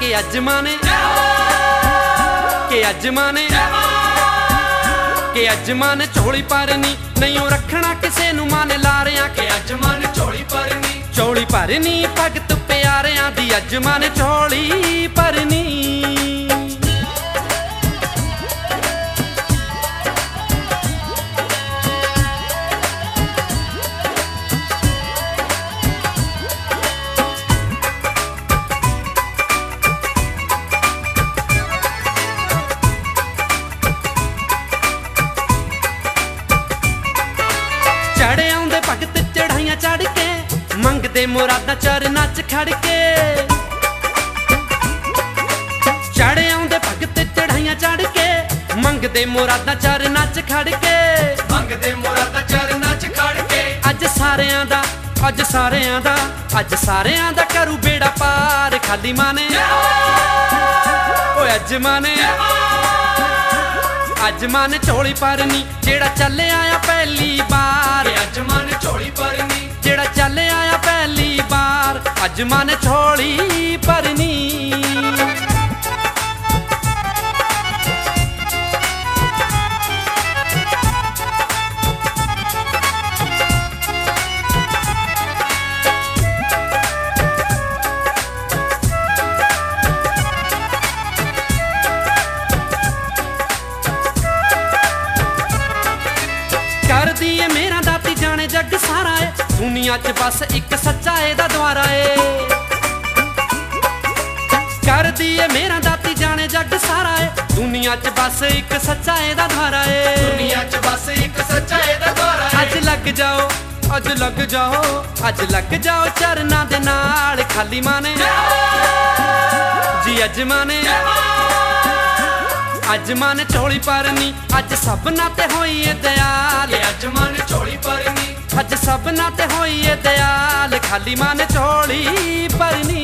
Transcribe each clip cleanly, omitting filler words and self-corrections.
के अजमाने के अजमाने झोली भरनी नहीं रखना किसे नू मन लारियां के अजमाने झोली भरनी भगत प्यारियां दी अजमाने झोली भरनी चढ़े आउंदे भगत चढ़ाइयां चढ़ के मंगदे मुरादां चरनां च खड़ के चढ़े आउंदे भगत चढ़ाइयां चढ़ के मंगदे मुरादां चरनां च खड़ के अज सारियां दा करू बेड़ा पार खाली माने ओए अजमाने झोली भरनी जेड़ा चले आया पहली बार जेड़ा चले आया पहली बार अजमाने झोली भरनी कर दिए मेरा दाती जाने जग सारा है दुनिया च बस एक सच्चा एदा द्वारा है कर दिए मेरा दाती जाने जग सारा है दुनिया च बस एक सच्चा एदा द्वारा है अज लग जाओ चरना दे नाल खाली माने जी अजमाने झोली भरनी अज सबना ते होई ए दयाल अज सबना ते होई ए दयाल खाली माने झोली भरनी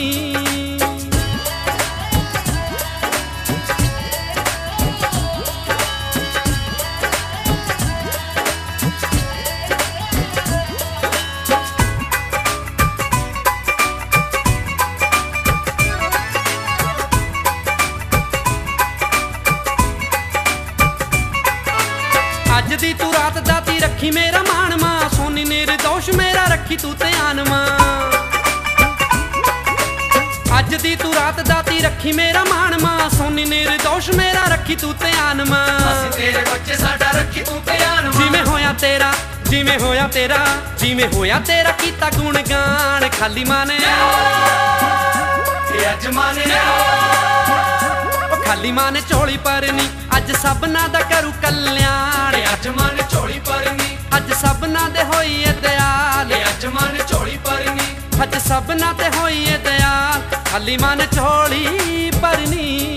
अज दी तू रात दाती रखी मेरा मान मां सोनी निर्दोष मेरा रखी तू ध्यान मां अज दी तू रात दाती रखी मेरा मान मां सोनी निर्दोष मेरा रखी तू ध्यान मां जिवें होया तेरा कीता गुणगान खाली माने खाली माने झोली भरनी अज सबना दा करू कल्याण अज सबना दे होई ए दयाल अज सबना ते होई ए दयाल खाली माने झोली भरनी।